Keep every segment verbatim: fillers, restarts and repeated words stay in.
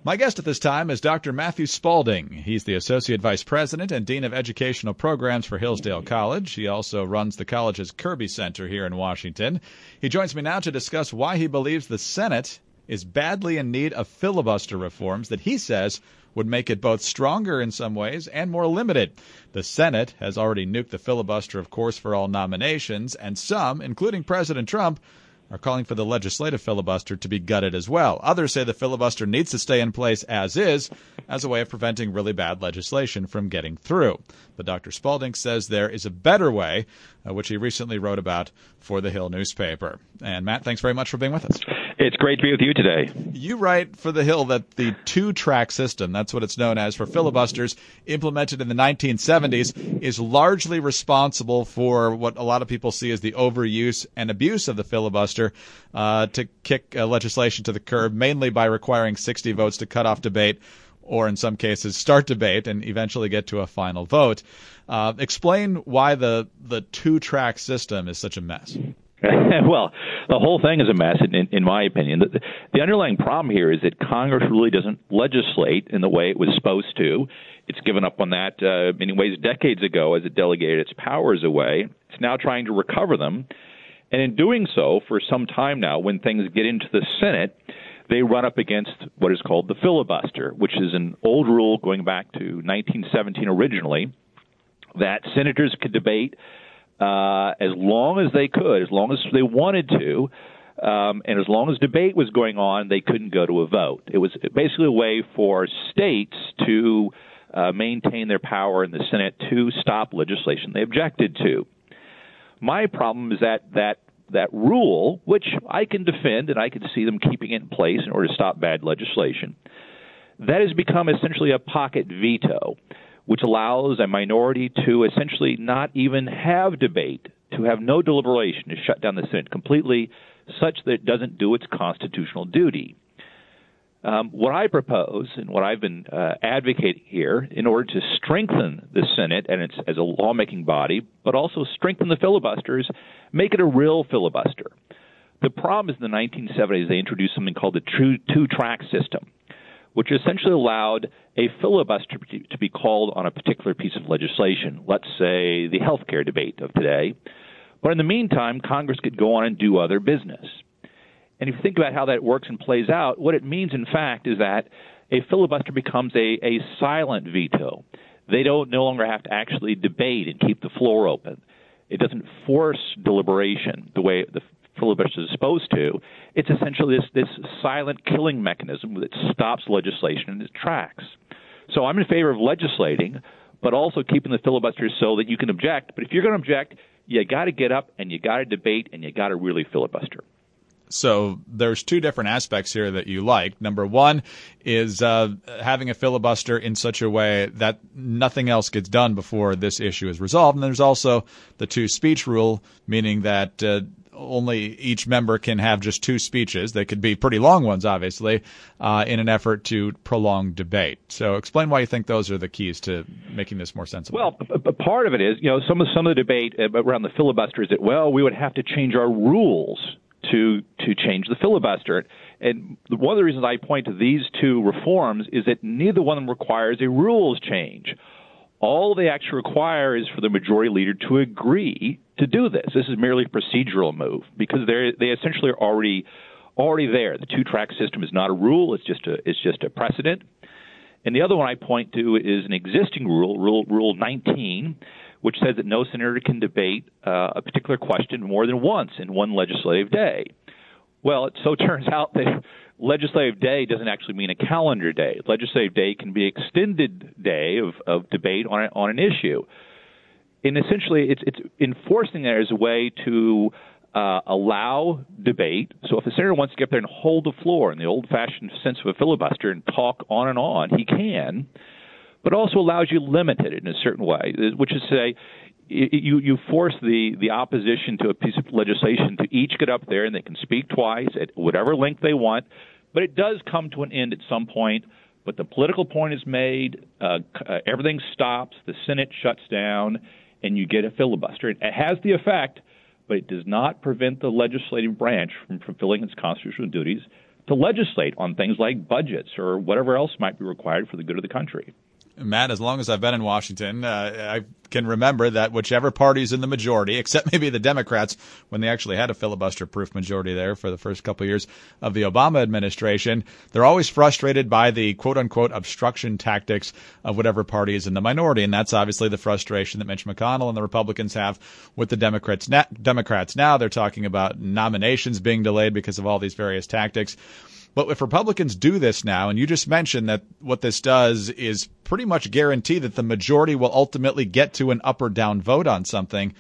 My guest at this time is Doctor Matthew Spalding. He's the Associate Vice President and Dean of Educational Programs for Hillsdale College. He also runs the college's Kirby Center here in Washington. He joins me now to discuss why he believes the Senate is badly in need of filibuster reforms that he says would make it both stronger in some ways and more limited. The Senate has already nuked the filibuster, of course, for all nominations, and some, including President Trump, are calling for the legislative filibuster to be gutted as well. Others say the filibuster needs to stay in place as is, as a way of preventing really bad legislation from getting through. But Doctor Spalding says there is a better way, uh, which he recently wrote about for the Hill newspaper. And Matt, thanks very much for being with us. It's great to be with you today. You write for the Hill that the two-track system, that's what it's known as for filibusters, implemented in the nineteen seventies, is largely responsible for what a lot of people see as the overuse and abuse of the filibuster uh, to kick uh, legislation to the curb, mainly by requiring sixty votes to cut off debate, or in some cases start debate and eventually get to a final vote. Uh, explain why the, the two-track system is such a mess. Well, the whole thing is a mess, in, in, in my opinion. The, the underlying problem here is that Congress really doesn't legislate in the way it was supposed to. It's given up on that uh, in ways decades ago as it delegated its powers away. It's now trying to recover them. And in doing so, for some time now, when things get into the Senate, they run up against what is called the filibuster, which is an old rule going back to nineteen seventeen originally, that senators could debate Uh, as long as they could, as long as they wanted to, um, and as long as debate was going on, they couldn't go to a vote. It was basically a way for states to uh, maintain their power in the Senate to stop legislation they objected to. My problem is that that that rule, which I can defend and I can see them keeping it in place in order to stop bad legislation, that has become essentially a pocket veto, which allows a minority to essentially not even have debate, to have no deliberation, to shut down the Senate completely, such that it doesn't do its constitutional duty. Um, what I propose, and what I've been uh, advocating here, in order to strengthen the Senate and its as a lawmaking body, but also strengthen the filibusters, make it a real filibuster. The problem is in the nineteen seventies they introduced something called the two, two-track system, which essentially allowed a filibuster to be called on a particular piece of legislation, let's say the health care debate of today. But in the meantime, Congress could go on and do other business. And if you think about how that works and plays out, what it means, in fact, is that a filibuster becomes a, a silent veto. They don't no longer have to actually debate and keep the floor open. It doesn't force deliberation the way the filibuster is supposed to. It's essentially this, this silent killing mechanism that stops legislation in its tracks. So I'm in favor of legislating, but also keeping the filibuster so that you can object. But if you're going to object, you got to get up and you got to debate and you got to really filibuster. So there's two different aspects here that you like. Number one is uh, having a filibuster in such a way that nothing else gets done before this issue is resolved. And there's also the two-speech rule, meaning that uh, only each member can have just two speeches. They could be pretty long ones, obviously, uh, in an effort to prolong debate. So explain why you think those are the keys to making this more sensible. Well, a, a part of it is, you know, some of, some of the debate around the filibuster is that, well, we would have to change our rules to to change the filibuster. And one of the reasons I point to these two reforms is that neither one of them requires a rules change. All they actually require is for the majority leader to agree to do this. This is merely a procedural move because they they essentially are already already there. The two-track system is not a rule; it's just a it's just a precedent. And the other one I point to is an existing rule, Rule Rule nineteen, which says that no senator can debate uh, a particular question more than once in one legislative day. Well, it so turns out that legislative day doesn't actually mean a calendar day. Legislative day can be an extended day of, of debate on, a, on an issue. And essentially, it's, it's enforcing that as a way to uh, allow debate. So if a senator wants to get up there and hold the floor in the old-fashioned sense of a filibuster and talk on and on, he can, but also allows you to limit it in a certain way, which is to say, you, you force the, the opposition to a piece of legislation to each get up there and they can speak twice at whatever length they want, but it does come to an end at some point. But the political point is made, uh, uh, everything stops, the Senate shuts down, and you get a filibuster. It has the effect, but it does not prevent the legislative branch from fulfilling its constitutional duties to legislate on things like budgets or whatever else might be required for the good of the country. Matt, as long as I've been in Washington, uh, I can remember that whichever party's in the majority, except maybe the Democrats, when they actually had a filibuster-proof majority there for the first couple of years of the Obama administration, they're always frustrated by the quote-unquote obstruction tactics of whatever party is in the minority. And that's obviously the frustration that Mitch McConnell and the Republicans have with the Democrats. Na- Democrats now. They're talking about nominations being delayed because of all these various tactics. But if Republicans do this now, and you just mentioned that what this does is pretty much guarantee that the majority will ultimately get to an up or down vote on something,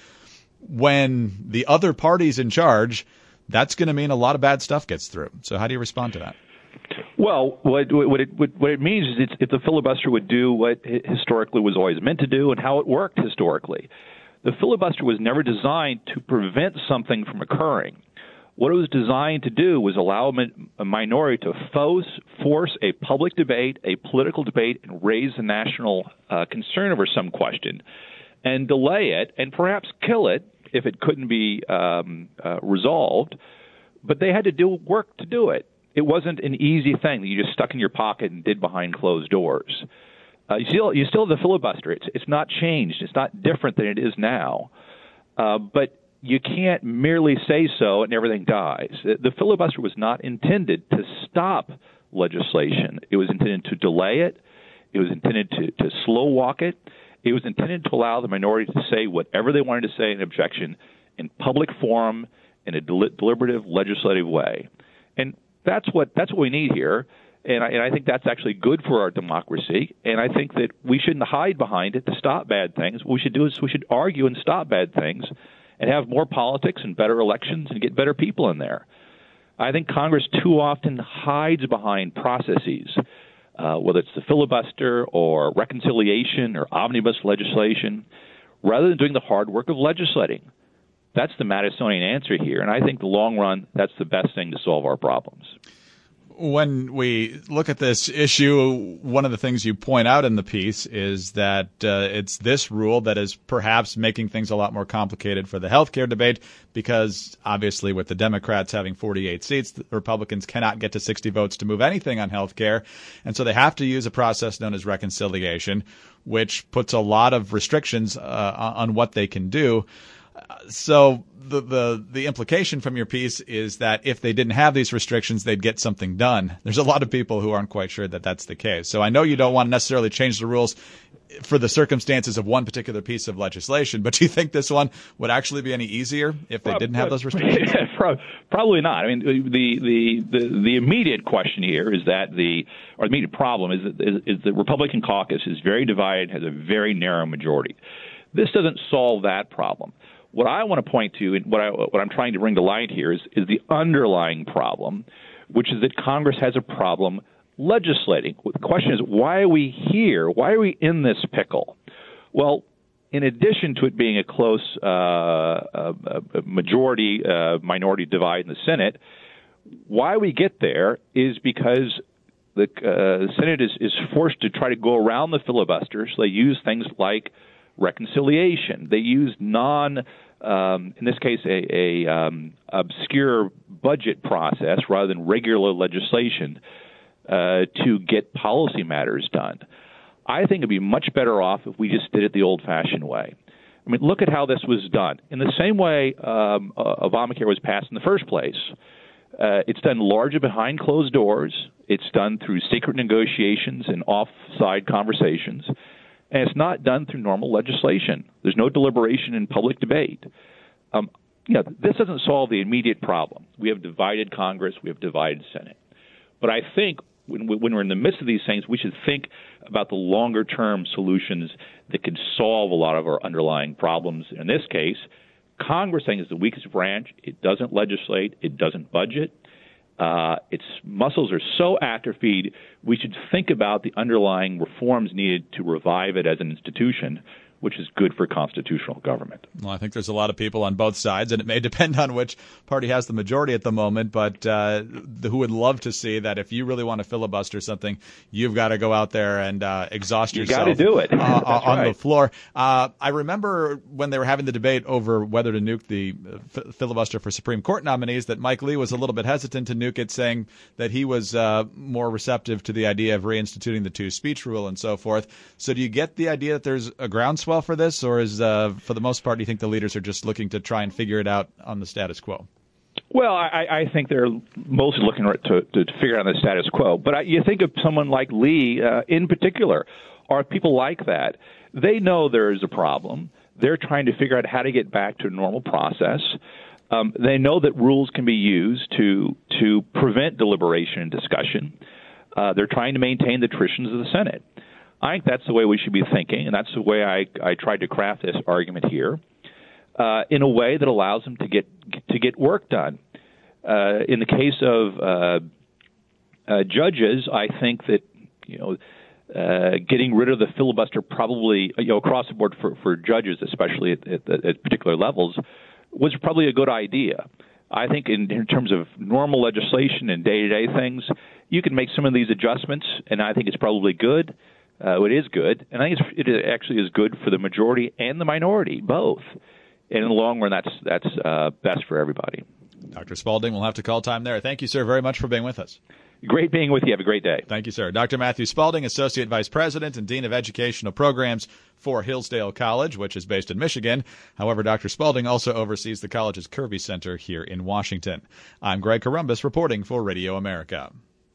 when the other party's in charge, that's going to mean a lot of bad stuff gets through. So how do you respond to that? Well, what, what, it, what, what it means is it's, if the filibuster would do what it historically was always meant to do and how it worked historically. The filibuster was never designed to prevent something from occurring. What it was designed to do was allow a minority to force, force a public debate, a political debate, and raise the national uh, concern over some question, and delay it, and perhaps kill it if it couldn't be um, uh, resolved. But they had to do work to do it. It wasn't an easy thing that you just stuck in your pocket and did behind closed doors. Uh, you still you still have the filibuster. It's it's not changed. It's not different than it is now. Uh, but you can't merely say so and everything dies. The filibuster was not intended to stop legislation. It was intended to delay it. It was intended to, to slow walk it. It was intended to allow the minority to say whatever they wanted to say in objection in public forum in a del- deliberative legislative way. And that's what that's what we need here. And I, and I think that's actually good for our democracy. And I think that we shouldn't hide behind it to stop bad things. What we should do is we should argue and stop bad things and have more politics and better elections and get better people in there. I think Congress too often hides behind processes, uh, whether it's the filibuster or reconciliation or omnibus legislation, rather than doing the hard work of legislating. That's the Madisonian answer here, and I think in the long run, that's the best thing to solve our problems. When we look at this issue, one of the things you point out in the piece is that uh, it's this rule that is perhaps making things a lot more complicated for the healthcare debate because, obviously, with the Democrats having forty-eight seats, the Republicans cannot get to sixty votes to move anything on healthcare. And so they have to use a process known as reconciliation, which puts a lot of restrictions uh, on what they can do. So the, the the implication from your piece is that if they didn't have these restrictions, they'd get something done. There's a lot of people who aren't quite sure that that's the case. So I know you don't want to necessarily change the rules for the circumstances of one particular piece of legislation, but do you think this one would actually be any easier if they didn't have those restrictions? Probably not. I mean, the the the, the immediate question here is that the or the immediate problem is that is, is the Republican caucus is very divided, has a very narrow majority. This doesn't solve that problem. What I want to point to, and what, I, what I'm trying to bring to light here, is, is the underlying problem, which is that Congress has a problem legislating. The question is, why are we here? Why are we in this pickle? Well, in addition to it being a close uh, uh, majority uh, minority divide in the Senate, why we get there is because the uh, Senate is, is forced to try to go around the filibuster. So they use things like reconciliation. They use non, um, in this case, a, a um, obscure budget process rather than regular legislation uh, to get policy matters done. I think it'd be much better off if we just did it the old-fashioned way. I mean, look at how this was done. In the same way um, uh, Obamacare was passed in the first place, uh, it's done largely behind closed doors. It's done through secret negotiations and off-side conversations. And it's not done through normal legislation. There's no deliberation in public debate. Um, you know, this doesn't solve the immediate problem. We have divided Congress. We have divided Senate. But I think when, when we're in the midst of these things, we should think about the longer-term solutions that can solve a lot of our underlying problems. In this case, Congress, I think, is the weakest branch. It doesn't legislate. It doesn't budget. Uh, its muscles are so atrophied, we should think about the underlying reforms needed to revive it as an institution which is good for constitutional government. Well, I think there's a lot of people on both sides, and it may depend on which party has the majority at the moment, but uh, who would love to see that if you really want to filibuster something, you've got to go out there and uh, exhaust yourself. You got to do it. uh, on right. the floor. Uh, I remember when they were having the debate over whether to nuke the f- filibuster for Supreme Court nominees that Mike Lee was a little bit hesitant to nuke it, saying that he was uh, more receptive to the idea of reinstituting the two-speech rule and so forth. So do you get the idea that there's a groundswell for this, or is, uh, for the most part, do you think the leaders are just looking to try and figure it out on the status quo? Well, I, I think they're mostly looking to, to figure out the status quo. But I, you think of someone like Lee uh, in particular, or people like that. They know there is a problem. They're trying to figure out how to get back to a normal process. Um, they know that rules can be used to to prevent deliberation and discussion. Uh, they're trying to maintain the traditions of the Senate. I think that's the way we should be thinking, and that's the way I, I tried to craft this argument here, uh, in a way that allows them to get to get work done. Uh, in the case of uh, uh, judges, I think that you know uh, getting rid of the filibuster probably you know across the board for, for judges, especially at, at, at particular levels, was probably a good idea. I think in, in terms of normal legislation and day-to-day things, you can make some of these adjustments, and I think it's probably good. Uh, it is good, and I think it's, it actually is good for the majority and the minority, both. And in the long run, that's that's uh, best for everybody. Doctor Spaulding, we'll have to call time there. Thank you, sir, very much for being with us. Great being with you. Have a great day. Thank you, sir. Doctor Matthew Spaulding, Associate Vice President and Dean of Educational Programs for Hillsdale College, which is based in Michigan. However, Doctor Spaulding also oversees the college's Kirby Center here in Washington. I'm Greg Corombos reporting for Radio America.